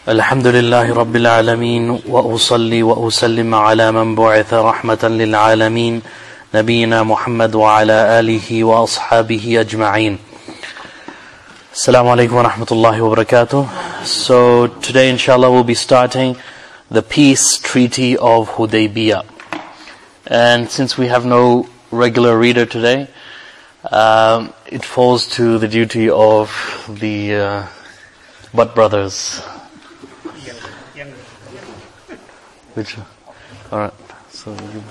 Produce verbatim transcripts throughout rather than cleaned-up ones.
الحمد لله رب العالمين وأصلي وأسلم على من بعث رحمة للعالمين نبينا محمد وعلى آله وأصحابه أجمعين. Assalamu alaikum wa rahmatullahi wa barakatuh. So today inshallah we'll be starting the peace treaty of Hudaybiyah. And since we have no regular reader today, um, it falls to the duty of the uh, Butt brothers. Which, all right. So you.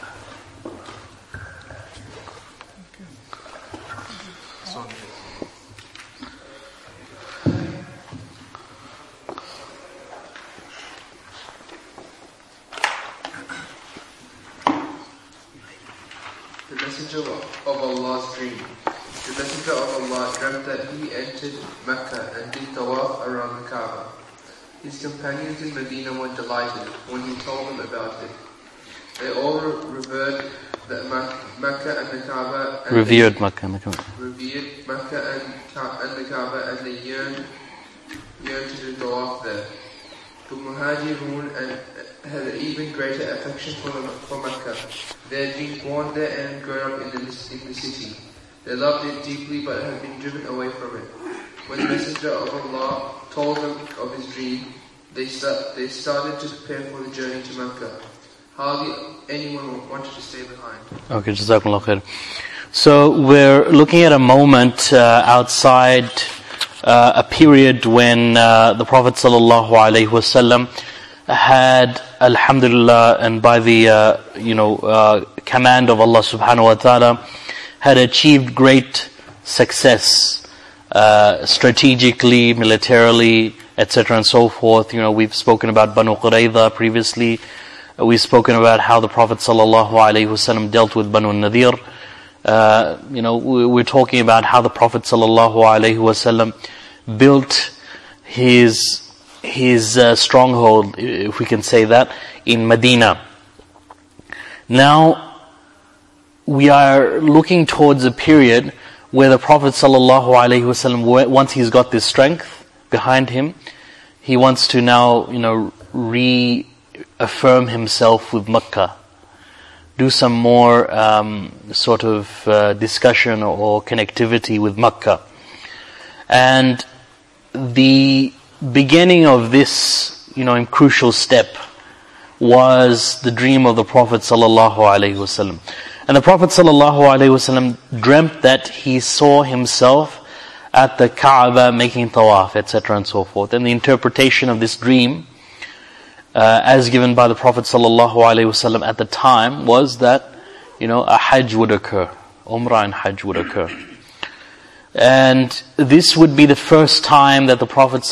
The Messenger of Allah's dream. The Messenger of Allah dreamt that he entered Mecca and did tawaf around the Kaaba. His companions in Medina were delighted when he told them about it. They all revered the Mecca and the Kaaba. And revered Mecca and the Kaaba. Revered Mecca and, and the Kaaba, and they yearned, yearned to do tawaf there. The Muhajirun and had an even greater affection for, the, for Mecca. They had been born there and grown up in the, in the city. They loved it deeply but had been driven away from it. When the Messenger of Allah told them of his dream, they, start, they started to prepare for the journey to Mecca. Hardly anyone wanted to stay behind. Okay, Jazakumullah khair. So we're looking at a moment uh, outside uh, a period when uh, the Prophet sallallahu alaihi wasallam had, alhamdulillah, and by the uh, you know uh, command of Allah subhanahu wa ta'ala, had achieved great success. Uh, strategically, militarily, et cetera, and so forth. You know, we've spoken about Banu Qurayza previously. Uh, we've spoken about how the Prophet sallallahu alaihi wasallam dealt with Banu Nadir. Uh, you know, we, we're talking about how the Prophet sallallahu alaihi wasallam built his his uh, stronghold, if we can say that, in Medina. Now, we are looking towards a period where the Prophet sallallahu alaihi wasallam, once he's got this strength behind him, he wants to now, you know, reaffirm himself with Mecca, do some more um, sort of uh, discussion or connectivity with Mecca. And the beginning of this, you know, crucial step was the dream of the Prophet sallallahu alaihi wasallam. And the Prophet ﷺ dreamt that he saw himself at the Kaaba making tawaf, et cetera, and so forth. And the interpretation of this dream, uh, as given by the Prophet ﷺ at the time, was that, you know, a Hajj would occur, Umrah and Hajj would occur. And this would be the first time that the Prophet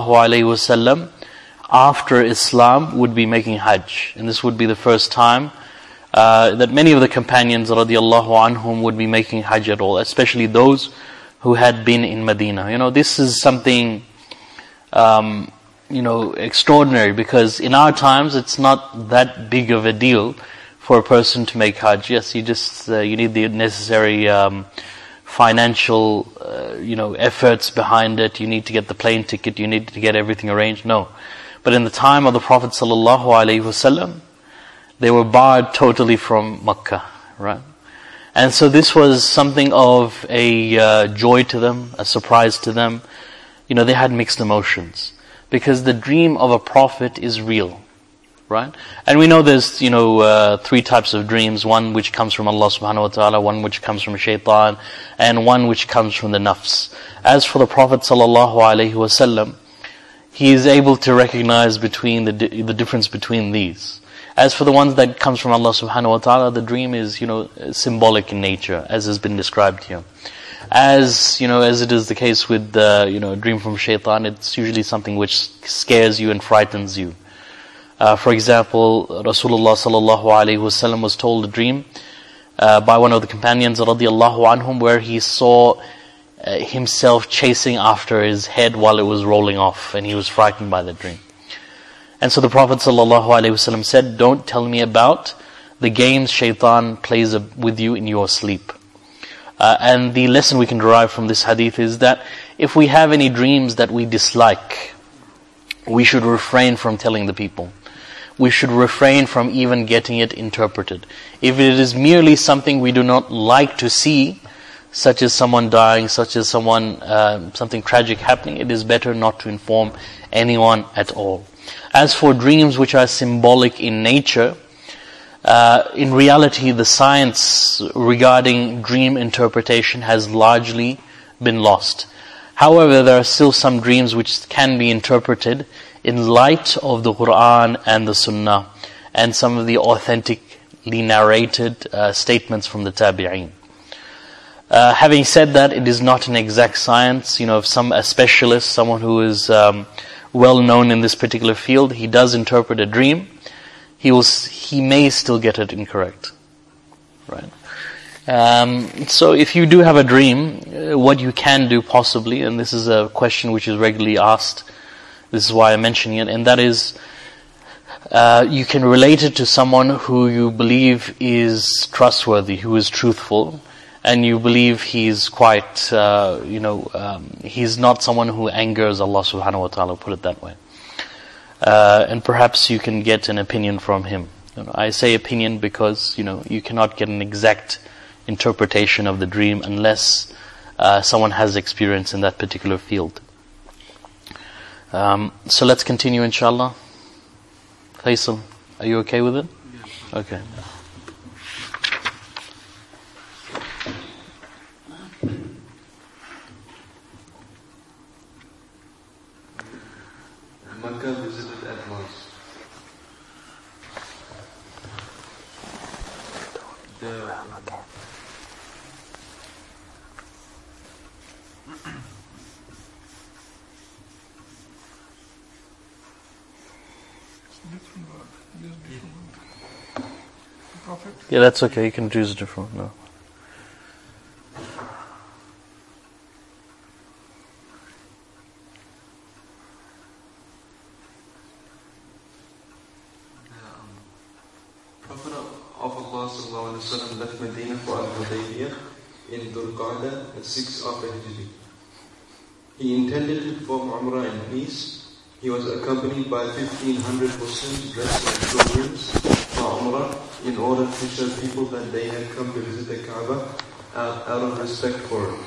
ﷺ, after Islam, would be making Hajj. And this would be the first time Uh, that many of the companions radiallahu anhum would be making Hajj at all, especially those who had been in Medina. You know, this is something, um, you know, extraordinary, because in our times it's not that big of a deal for a person to make Hajj. Yes, you just, uh, you need the necessary um, financial, uh, you know, efforts behind it. You need to get the plane ticket, you need to get everything arranged. No. But in the time of the Prophet sallallahu alaihi wasallam, they were barred totally from Mecca, right? And so this was something of a uh, joy to them, a surprise to them. You know, they had mixed emotions, because the dream of a prophet is real, right? And we know there's, you know, uh, three types of dreams: one which comes from Allah subhanahu wa ta'ala, one which comes from shaitan, and one which comes from the nafs. As for the Prophet sallallahu alaihi wasallam, he is able to recognize between the di- the difference between these. As for the ones that comes from Allah subhanahu wa ta'ala, the dream is, you know, symbolic in nature, as has been described here. As, you know, as it is the case with, uh, you know, a dream from shaitan, it's usually something which scares you and frightens you. Uh, for example, Rasulullah sallallahu alaihi wasallam was told a dream uh, by one of the companions radiallahu anhum, where he saw uh, himself chasing after his head while it was rolling off, and he was frightened by the dream. And so the Prophet ﷺ said, don't tell me about the games shaitan plays with you in your sleep. Uh, and the lesson we can derive from this hadith is that if we have any dreams that we dislike, we should refrain from telling the people. We should refrain from even getting it interpreted. If it is merely something we do not like to see, such as someone dying, such as someone uh, something tragic happening, it is better not to inform anyone at all. As for dreams which are symbolic in nature, uh, in reality the science regarding dream interpretation has largely been lost. However, there are still some dreams which can be interpreted in light of the Quran and the Sunnah and some of the authentically narrated uh, statements from the Tabi'een. Uh, having said that, it is not an exact science. You know, if some a specialist, someone who is um, well known in this particular field, he does interpret a dream, he will he may still get it incorrect, right? Um, so if you do have a dream, uh, what you can do possibly, and this is a question which is regularly asked, this is why I'm mentioning it, and that is, uh, you can relate it to someone who you believe is trustworthy, who is truthful, and you believe he's quite, uh, you know, um, he's not someone who angers Allah subhanahu wa ta'ala, put it that way. Uh, and perhaps you can get an opinion from him. You know, I say opinion because, you know, you cannot get an exact interpretation of the dream unless uh, someone has experience in that particular field. Um, so let's continue, inshallah. Faisal, are you okay with it? Yes. Okay. Makkah visited at once. The Yeah, that's okay. You can choose a different one. No. Prophet of Allah sallallahu alaihi wasallam left Medina for Al-Hudaybiyah in Dhul Qa'dah at six after Hijri. He intended to perform Umrah in peace. He was accompanied by fifteen hundred Muslims dressed like pilgrims for Umrah in order to show people that they had come to visit the Kaaba out, out of respect for it.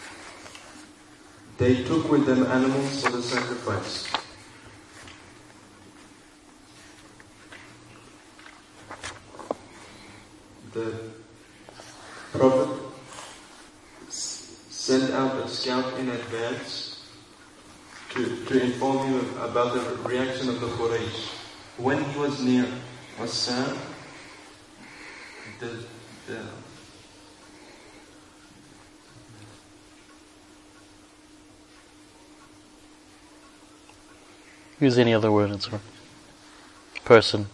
They took with them animals for the sacrifice. The Prophet sent out a scout in advance to, to inform him about the reaction of the Quraysh. When he was near Hassan, the, the Use any other word, it's person.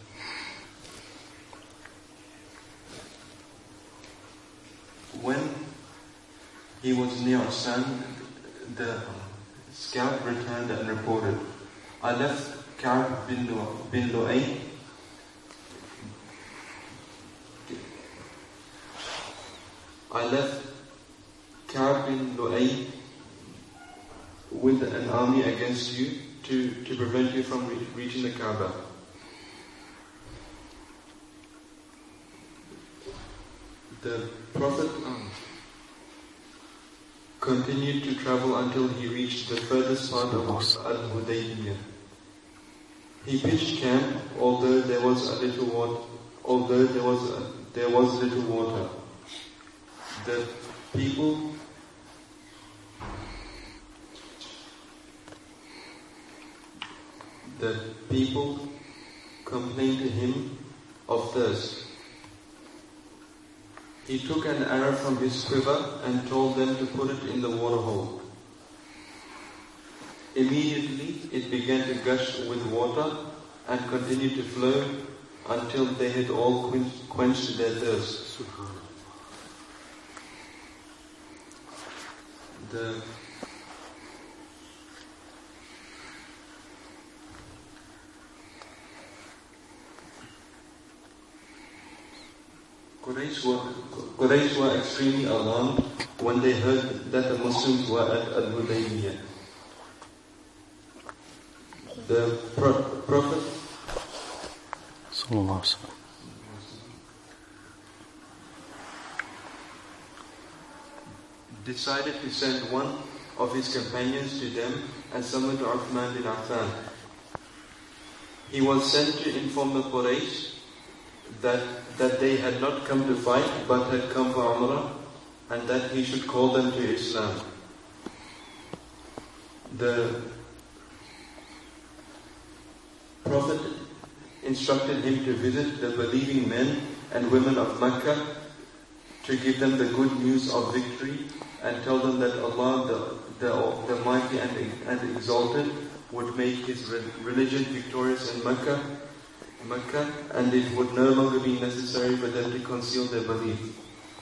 When he was near Hassan, the scout returned and reported, I left Ka'b bin Lu- bin Lu'ay I left Ka'b bin Lu'ay with an army against you to, to prevent you from re- reaching the Kaaba. The Prophet um, continued to travel until he reached the furthest part of Al-Hudaybiyah. He pitched camp, although there was a little water. Although there was a, there was little water. The people the people complained to him of thirst. He took an arrow from his quiver and told them to put it in the water hole. Immediately it began to gush with water and continued to flow until they had all quenched, quenched their thirst. The Quraysh were, Quraysh were extremely alarmed when they heard that the Muslims were at Al-Hudaybiyah. The the pro- Prophet Sallallahu Alaihi Wasallam. decided to send one of his companions to them and summoned Uthman bin Affan. He was sent to inform the Quraysh that, that they had not come to fight but had come for Umrah, and that he should call them to Islam. The Prophet instructed him to visit the believing men and women of Mecca to give them the good news of victory and tell them that Allah, the, the, the mighty and, and exalted, would make his religion victorious in Mecca, Mecca, and it would no longer be necessary for them to conceal their belief.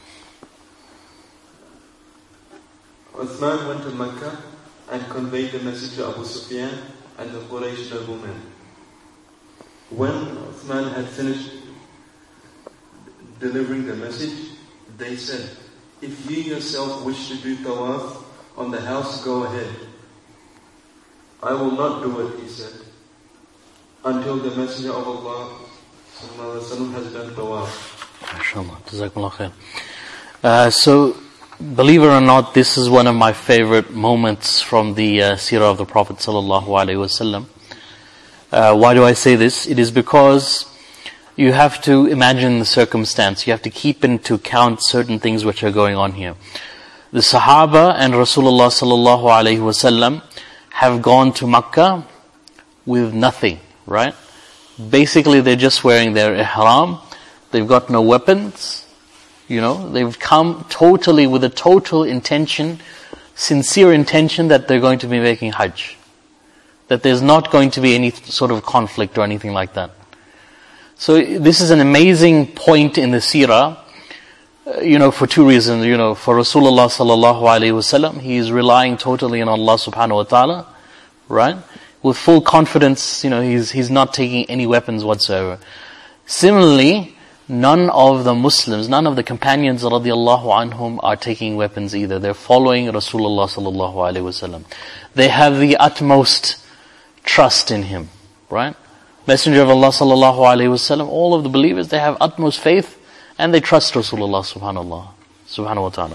Uthman went to Mecca and conveyed the message to Abu Sufyan and the Quraysh noblemen. When Uthman had finished delivering the message, they said, "If you yourself wish to do tawaf on the house, go ahead." "I will not do it," he said, "until the Messenger of Allah sallallahu alaihi wasallam has done tawaf." MashaAllah. Jazakumullah khair. Uh, so, believe it or not, this is one of my favorite moments from the uh, seerah of the Prophet sallallahu alaihi wasallam. Uh, why do I say this? It is because you have to imagine the circumstance. You have to keep into account certain things which are going on here. The Sahaba and Rasulullah sallallahu alaihi wasallam have gone to Makkah with nothing, right? Basically, they're just wearing their ihram. They've got no weapons. You know, they've come totally with a total intention, sincere intention that they're going to be making Hajj. That there's not going to be any sort of conflict or anything like that. So this is an amazing point in the seerah, uh, you know, for two reasons. You know, for Rasulullah sallallahu alaihi wasallam, he is relying totally on Allah subhanahu wa ta'ala, right? With full confidence, you know, he's he's not taking any weapons whatsoever. Similarly, none of the Muslims, none of the companions radiallahu anhum are taking weapons either. They're following Rasulullah sallallahu alaihi wasallam. They have the utmost trust in him, right? Messenger of Allah sallallahu alaihi wasallam, all of the believers, they have utmost faith and they trust Rasulullah subhanallah, subhanahu wa ta'ala.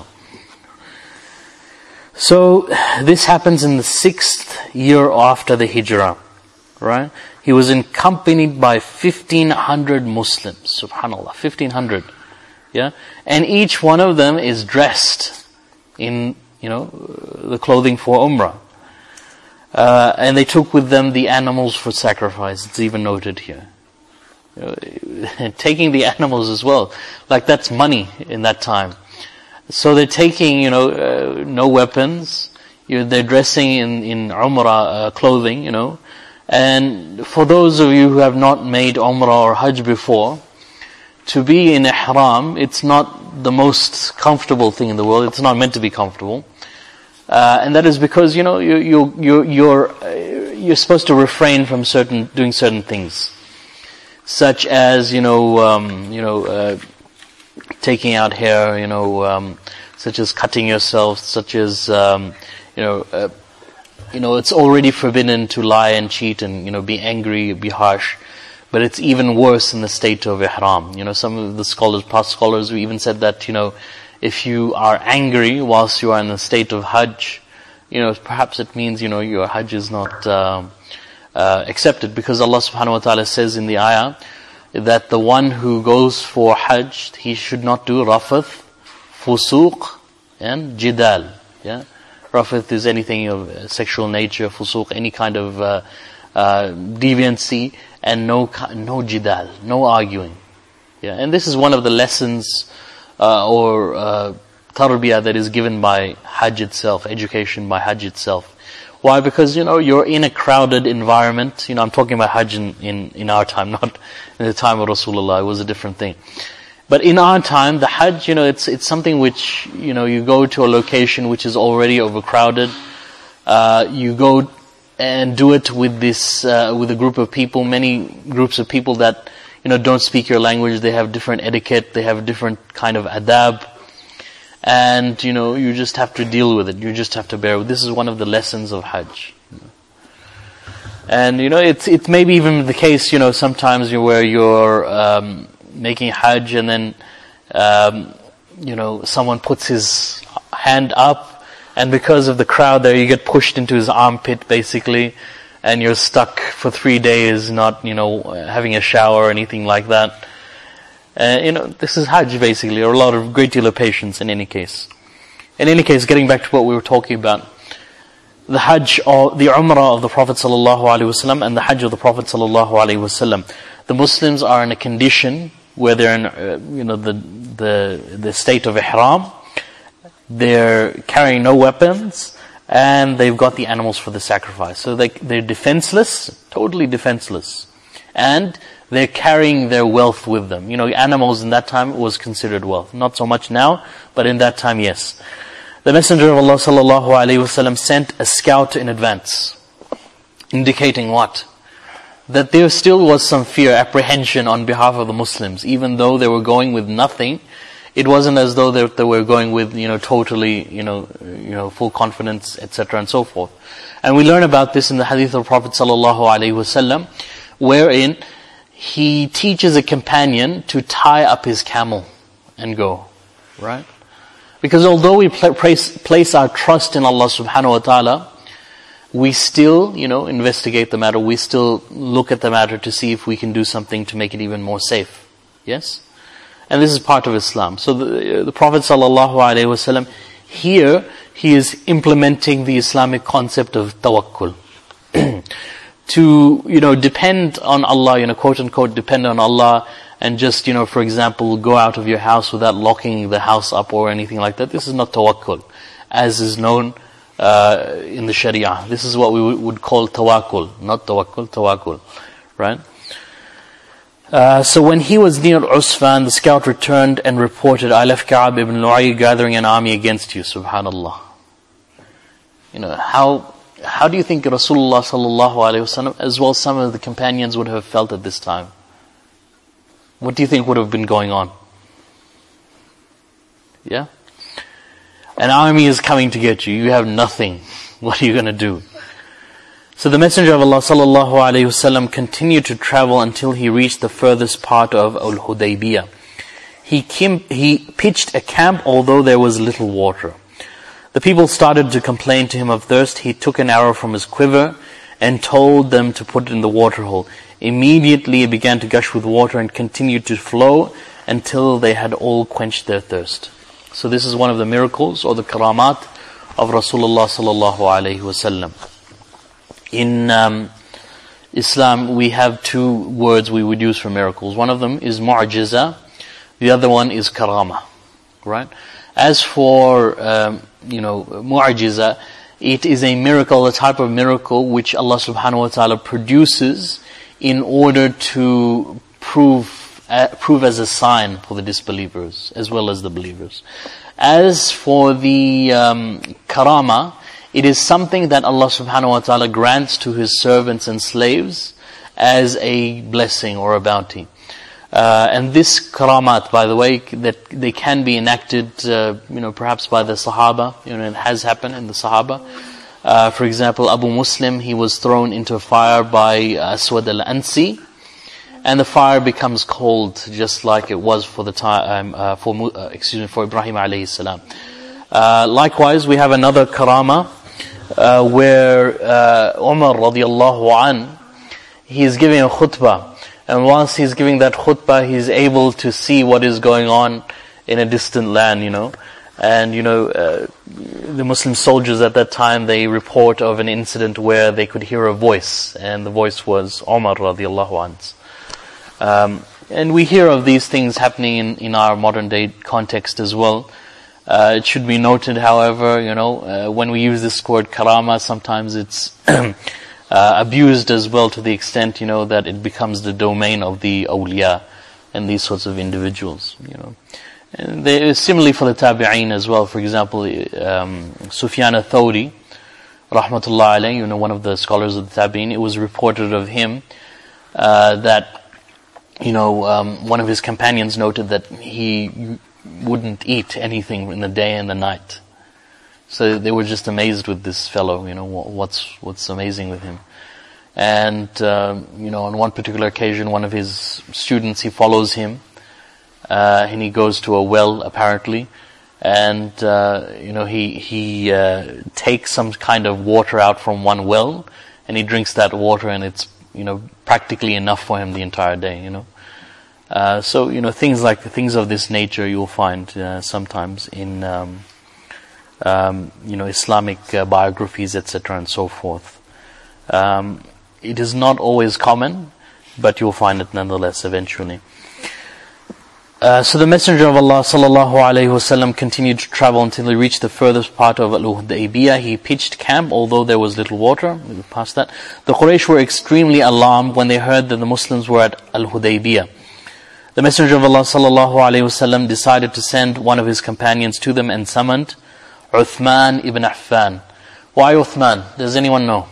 So, this happens in the sixth year after the Hijrah, right? He was accompanied by fifteen hundred Muslims, subhanallah, fifteen hundred, yeah? And each one of them is dressed in, you know, the clothing for Umrah. Uh, and they took with them the animals for sacrifice. It's even noted here. You know, taking the animals as well. Like that's money in that time. So they're taking, you know, uh, no weapons. You know, they're dressing in, in Umrah uh, clothing, you know. And for those of you who have not made Umrah or Hajj before, to be in Ihram, it's not the most comfortable thing in the world. It's not meant to be comfortable. Uh, and that is because, you know, you, you, you, you're, uh, you're supposed to refrain from certain, doing certain things. Such as, you know, um, you know, uh, taking out hair, you know, um, such as cutting yourself, such as, um, you know, uh, you know, it's already forbidden to lie and cheat and, you know, be angry, be harsh. But it's even worse in the state of Ihram. You know, some of the scholars, past scholars, who even said that, you know, if you are angry whilst you are in the state of Hajj, you know, perhaps it means, you know, your Hajj is not uh, uh, accepted, because Allah subhanahu wa ta'ala says in the ayah that the one who goes for Hajj, he should not do rafath, fusuq, and jidal. Yeah, rafath is anything of sexual nature, fusuq, any kind of uh, uh, deviancy, and no no jidal, no arguing. Yeah, and this is one of the lessons Uh, or uh, tarbiyah that is given by Hajj itself, education by Hajj itself. Why? Because, you know, you're in a crowded environment. You know, I'm talking about Hajj in, in, in our time, not in the time of Rasulullah. It was a different thing. But in our time, the Hajj, you know, it's it's something which, you know, you go to a location which is already overcrowded. Uh, you go and do it with this, uh, with a group of people, many groups of people that, you know, don't speak your language. They have different etiquette. They have different kind of adab. And, you know, you just have to deal with it. You just have to bear with it. This is one of the lessons of Hajj. And, you know, it's, it may be even the case, you know, sometimes you, where you're, um, making Hajj and then, um, you know, someone puts his hand up and because of the crowd there you get pushed into his armpit basically and you're stuck for three days not, you know, having a shower or anything like that. Uh, you know, this is Hajj basically, or a lot of great deal of patience in any case. In any case, getting back to what we were talking about, the Hajj or the Umrah of the Prophet sallallahu alaihi wasallam and the Hajj of the Prophet sallallahu alaihi wasallam. The Muslims are in a condition where they're in, uh, you know, the the the state of ihram. They're carrying no weapons, and they've got the animals for the sacrifice. So they they're defenseless, totally defenseless, and they're carrying their wealth with them. You know, animals in that time was considered wealth. Not so much now, but in that time, yes. The Messenger of Allah sallallahu alaihi wasallam sent a scout in advance, indicating what? That there still was some fear, apprehension on behalf of the Muslims, even though they were going with nothing. It wasn't as though they, they were going with, you know, totally, you know, you know, full confidence, et cetera, and so forth. And we learn about this in the hadith of the Prophet sallallahu alaihi wasallam, wherein he teaches a companion to tie up his camel and go, right? Because although we place, place our trust in Allah subhanahu wa ta'ala, we still, you know, investigate the matter. We still look at the matter to see if we can do something to make it even more safe. Yes? And this is part of Islam. So the, the Prophet sallallahu alaihi wasallam, here, he is implementing the Islamic concept of tawakkul. To, you know, depend on Allah, you know, quote unquote, depend on Allah, and just, you know, for example, go out of your house without locking the house up or anything like that. This is not tawakkul, as is known uh, in the Sharia. This is what we would call tawakkul, not tawakkul, tawakkul, right? Uh, so when he was near Usfan, the scout returned and reported, I left Ka'ab ibn Lu'ay gathering an army against you, subhanallah. You know, how how do you think Rasulullah sallallahu alaihi wasallam, as well as some of the companions, would have felt at this time? What do you think would have been going on? Yeah? An army is coming to get you. You have nothing. What are you going to do? So the Messenger of Allah sallallahu alaihi wasallam continued to travel until he reached the furthest part of Al-Hudaybiyah. He came, he pitched a camp although there was little water. The people started to complain to him of thirst. He took an arrow from his quiver and told them to put it in the water hole. Immediately it began to gush with water and continued to flow until they had all quenched their thirst. So this is one of the miracles or the karamat of Rasulullah sallallahu alaihi wasallam. In um, Islam, we have two words we would use for miracles. One of them is mu'jiza, the other one is karama, right? As for um, you know mu'jiza, it is a miracle, a type of miracle which Allah subhanahu wa ta'ala produces in order to prove uh, prove as a sign for the disbelievers as well as the believers. As for the um, karama, it is something that Allah subhanahu wa ta'ala grants to His servants and slaves as a blessing or a bounty. Uh, and this karamat, by the way, that they can be enacted, uh, you know, perhaps by the Sahaba. You know, it has happened in the Sahaba. Uh, for example, Abu Muslim, he was thrown into a fire by Aswad al-Ansi, and the fire becomes cold, just like it was for the time uh, for uh, excuse me for Ibrahim alayhi salam. Uh, likewise, we have another karama uh, where uh, Umar radiallahu an, he is giving a khutbah. And whilst he's giving that khutbah, he's able to see what is going on in a distant land, you know. And, you know, uh, the Muslim soldiers at that time, they report of an incident where they could hear a voice. And the voice was Umar radiallahu anhu. Um, and we hear of these things happening in, in our modern day context as well. Uh, it should be noted, however, you know, uh, when we use this word karama, sometimes it's Uh, abused as well to the extent, you know, that it becomes the domain of the awliya and these sorts of individuals, you know. And they, similarly for the tabi'een as well. For example, um, Sufyan al-Thawri, rahmatullah alayhi, you know, one of the scholars of the tabi'een, it was reported of him uh, that, you know, um, one of his companions noted that he wouldn't eat anything in the day and the night. So they were just amazed with this fellow, you know, what's what's amazing with him. And, uh, you know, on one particular occasion, one of his students, he follows him, uh, and he goes to a well, apparently, and, uh, you know, he, he, uh, takes some kind of water out from one well, and he drinks that water, and it's, you know, practically enough for him the entire day, you know. Uh, so, you know, things like, things of this nature you'll find, uh, sometimes in, um, um, you know, Islamic uh, biographies, et cetera, and so forth. Um, it is not always common, but you'll find it nonetheless eventually. Uh, so the Messenger of Allah sallallahu alaihi wasallam continued to travel until he reached the furthest part of Al-Hudaybiyah. He pitched camp, although there was little water. We'll pass that. The Quraysh were extremely alarmed when they heard that the Muslims were at Al-Hudaybiyah. The Messenger of Allah sallallahu alaihi wasallam decided to send one of his companions to them and summoned Uthman ibn Affan. Why Uthman? Does anyone know?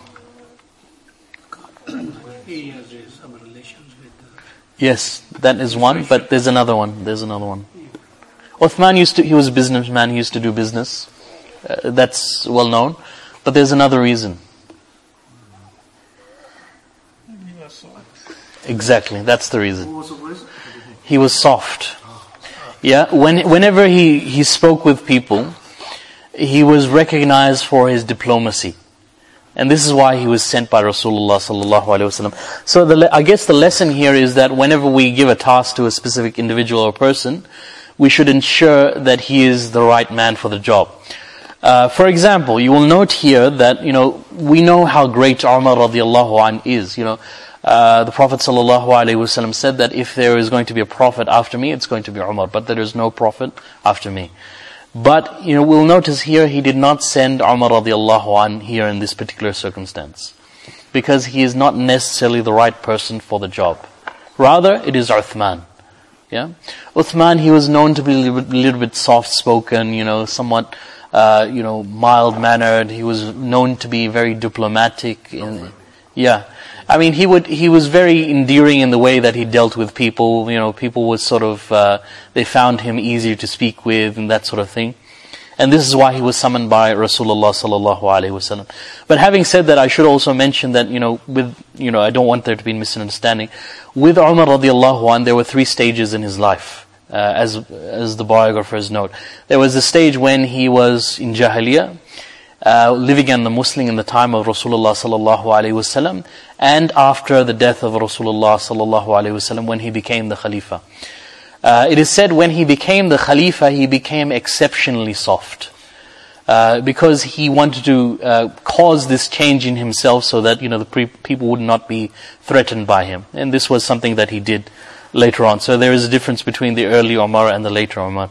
He has some relations with the... Yes, that is one, but there's another one. There's another one. Uthman used to, he was a businessman, he used to do business. Uh, that's well known. But there's another reason. Exactly, that's the reason. He was soft. Yeah, when, whenever he, he spoke with people, he was recognized for his diplomacy. And this is why he was sent by Rasulullah sallallahu alaihi wasallam. So the, I guess the lesson here is that whenever we give a task to a specific individual or person, we should ensure that he is the right man for the job. Uh, for example, you will note here that, you know, we know how great Umar radiallahu anh is, you know. Uh, the Prophet sallallahu alaihi wasallam said that if there is going to be a prophet after me, it's going to be Umar, but there is no prophet after me. But, you know, we'll notice here he did not send Umar radiallahu anh here in this particular circumstance. Because he is not necessarily the right person for the job. Rather, it is Uthman. Yeah? Uthman, he was known to be a little bit, little bit soft-spoken, you know, somewhat, uh, you know, mild-mannered. He was known to be very diplomatic. In, yeah. I mean, he would, he was very endearing in the way that he dealt with people. You know, people would sort of, uh, they found him easier to speak with and that sort of thing. And this is why he was summoned by Rasulullah sallallahu alaihi wasallam. But having said that, I should also mention that, you know, with, you know, I don't want there to be a misunderstanding. With Umar radiallahu anh, there were three stages in his life, uh, as, as the biographers note. There was the stage when he was in Jahiliyyah, Uh, living in the Muslim in the time of Rasulullah sallallahu alaihi wasallam, and after the death of Rasulullah sallallahu alaihi wasallam when he became the Khalifa. Uh, it is said when he became the Khalifa, he became exceptionally soft. Uh, because he wanted to uh, cause this change in himself so that, you know, the pre- people would not be threatened by him. And this was something that he did later on. So there is a difference between the early Umar and the later Umar.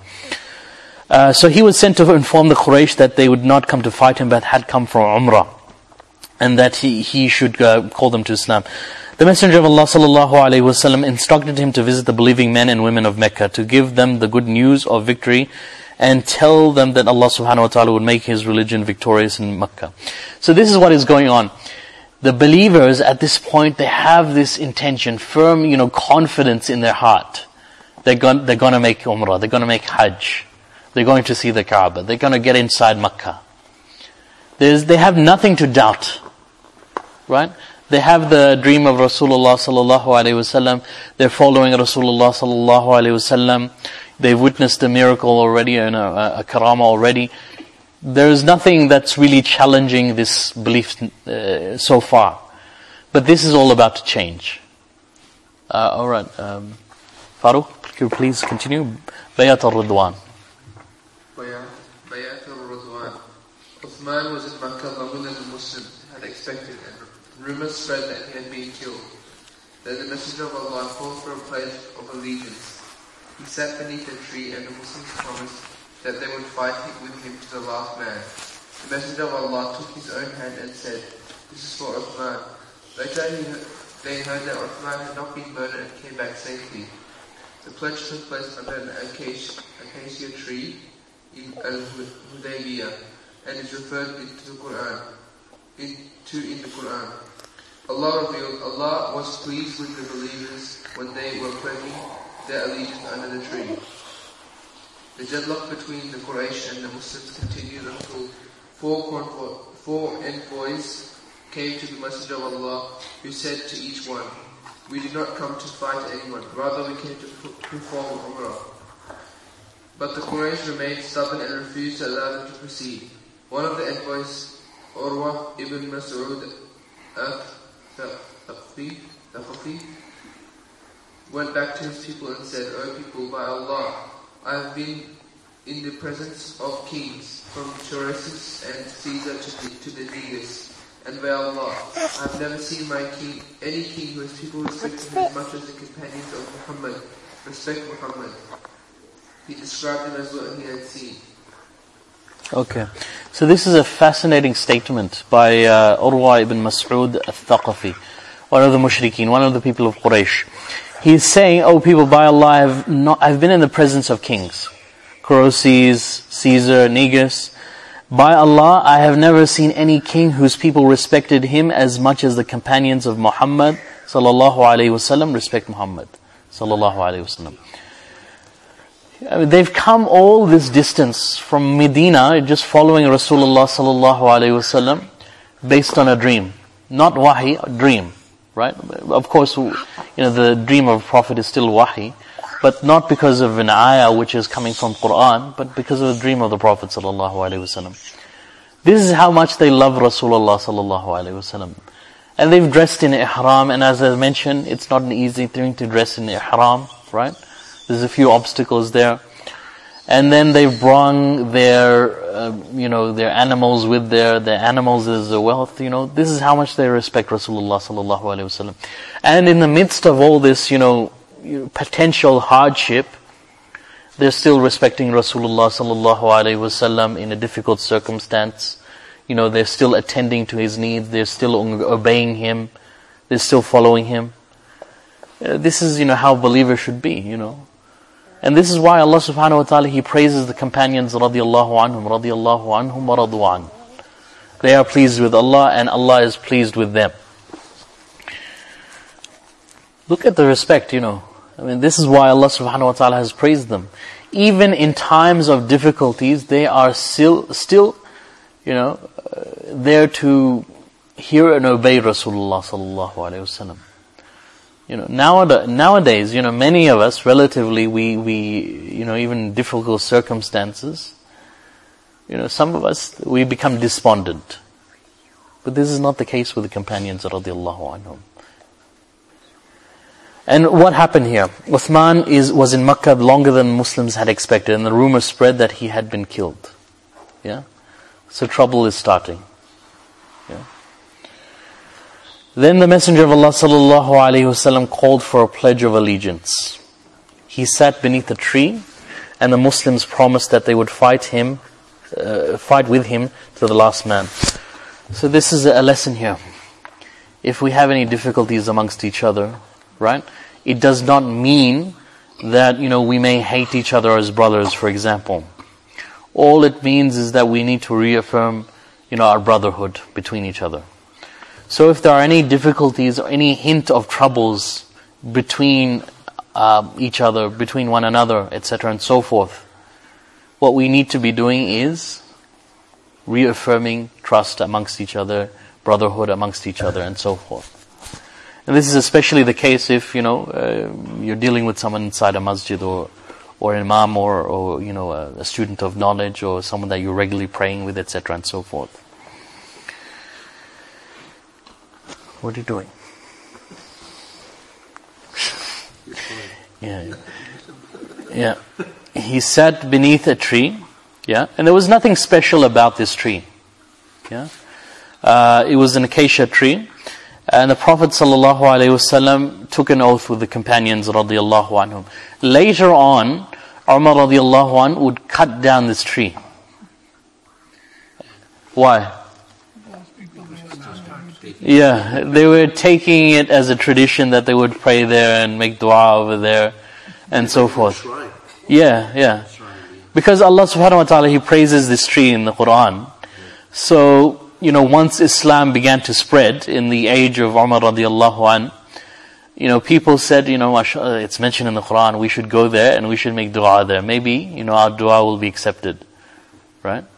Uh, so he was sent to inform the Quraysh that they would not come to fight him, but had come from Umrah, and that he, he should uh, call them to Islam. The Messenger of Allah sallallahu alaihi wasallam instructed him to visit the believing men and women of Mecca, to give them the good news of victory, and tell them that Allah subhanahu wa ta'ala would make His religion victorious in Mecca. So this is what is going on. The believers at this point, they have this intention, firm, you know, confidence in their heart. They're going, they're going to make Umrah, they're going to make Hajj. They're going to see the Kaaba. They're going to get inside Makkah. There's, they have nothing to doubt. Right? They have the dream of Rasulullah sallallahu alaihi wasallam. They're following Rasulullah sallallahu alaihi wasallam. They've witnessed a miracle already, and a, a karama already. There's nothing that's really challenging this belief uh, so far. But this is all about to change. Uh, alright. Um, Farooq, could you please continue? Bayat al-Ridwan. Bayat al-Ridwan. Uthman was in Makkah longer than the Muslims had expected, and rumors spread that he had been killed. Then the Messenger of Allah called for a pledge of allegiance. He sat beneath a tree, and the Muslims promised that they would fight with him to the last man. The Messenger of Allah took his own hand and said, "This is for Uthman." Later he heard, they heard that Uthman had not been murdered and came back safely. The pledge took place under an acacia, acacia tree in Al-Hudaybiyah, and is referred into the Quran, into in the Quran. Allah revealed, Allah was pleased with the believers when they were pledging their allegiance under the tree. The deadlock between the Quraysh and the Muslims continued until four, convoy, four envoys came to the Messenger of Allah, who said to each one, "We did not come to fight anyone, rather we came to perform Umrah." But the Quraysh remained stubborn and refused to allow them to proceed. One of the envoys, Urwa ibn Mas'ud al-Thaqafi, went back to his people and said, "O people, by Allah, I have been in the presence of kings, from Choresis and Caesar to the, to the Negus. And by Allah, I have never seen my king, any king whose people respect him as much as the companions of Muhammad respect Muhammad." He described them as what he had seen. Okay, so this is a fascinating statement by uh, Urwa ibn Mas'ud al-Thaqafi, one of the mushrikeen, one of the people of Quraysh. He's saying, "Oh people, by Allah, I have not, I've been in the presence of kings, Croesus, Caesar, Negus. By Allah, I have never seen any king whose people respected him as much as the companions of Muhammad sallallahu alaihi wasallam respect Muhammad sallallahu alaihi wasallam." I mean, they've come all this distance from Medina, just following Rasulullah sallallahu alaihi wasallam, based on a dream, not wahi, a dream, right? Of course, you know the dream of a prophet is still wahi, but not because of an ayah which is coming from Quran, but because of the dream of the Prophet sallallahu alaihi wasallam. This is how much they love Rasulullah sallallahu alaihi wasallam, and they've dressed in ihram. And as I mentioned, it's not an easy thing to dress in ihram, right? There's a few obstacles there. And then they've brought their, uh, you know, their animals with their, their animals as a wealth, you know. This is how much they respect Rasulullah sallallahu alaihi wasallam. And in the midst of all this, you know, potential hardship, they're still respecting Rasulullah sallallahu alaihi wasallam in a difficult circumstance. You know, they're still attending to his needs, they're still obeying him, they're still following him. Uh, this is, you know, how believers should be, you know. And this is why Allah subhanahu wa ta'ala, He praises the companions radiyallahu anhum, radiyallahu anhum wa radu an. They are pleased with Allah and Allah is pleased with them. Look at the respect, you know. I mean, this is why Allah subhanahu wa ta'ala has praised them. Even in times of difficulties, they are still, still, you know, uh, there to hear and obey Rasulullah sallallahu alayhi wa sallam. You know, nowadays, nowadays, you know, many of us, relatively, we, we, you know, even in difficult circumstances, you know, some of us, we become despondent. But this is not the case with the companions radiallahu anhum. And what happened here? Uthman is, was in Makkah longer than Muslims had expected, and the rumor spread that he had been killed. Yeah? So trouble is starting. Yeah? Then the Messenger of Allah sallallahu alaihi wasallam called for a pledge of allegiance. He sat beneath a tree, and the Muslims promised that they would fight him, uh, fight with him to the last man. So this is a lesson here. If we have any difficulties amongst each other, right? It does not mean that, you know, we may hate each other as brothers, for example. All it means is that we need to reaffirm, you know, our brotherhood between each other. So if there are any difficulties or any hint of troubles between uh, each other, between one another, et cetera and so forth, what we need to be doing is reaffirming trust amongst each other, brotherhood amongst each other, and so forth. And this is especially the case if, you know, uh, you're dealing with someone inside a masjid, or or an imam, or, or you know, a, a student of knowledge, or someone that you're regularly praying with, et cetera and so forth. What are you doing? Yeah, yeah. He sat beneath a tree, yeah, and there was nothing special about this tree. Yeah, uh, it was an acacia tree. And the Prophet sallallahu alaihi wasallam took an oath with the companions radiyallahu anhum. Later on, Umar radiyallahu anhu would cut down this tree. Why? Yeah, they were taking it as a tradition that they would pray there and make dua over there and so forth. Yeah, yeah. Because Allah subhanahu wa ta'ala, He praises this tree in the Quran. So, you know, once Islam began to spread in the age of Umar radiallahu an, you know, people said, you know, it's mentioned in the Quran, we should go there and we should make dua there. Maybe, you know, our dua will be accepted. Right?